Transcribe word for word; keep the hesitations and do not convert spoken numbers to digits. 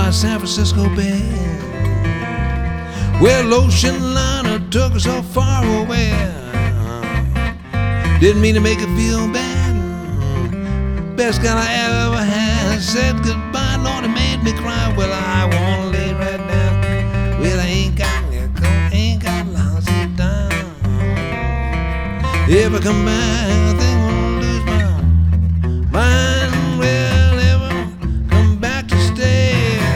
my San Francisco bed. Well, ocean liner took us so far away. Didn't mean to make it feel bad. Best gal I ever had. Said goodbye, Lord, it made me cry. Well, I wanna lay right down. Well, I ain't got ain't got lots of time. If I come back, I think I'm gonna lose my mind.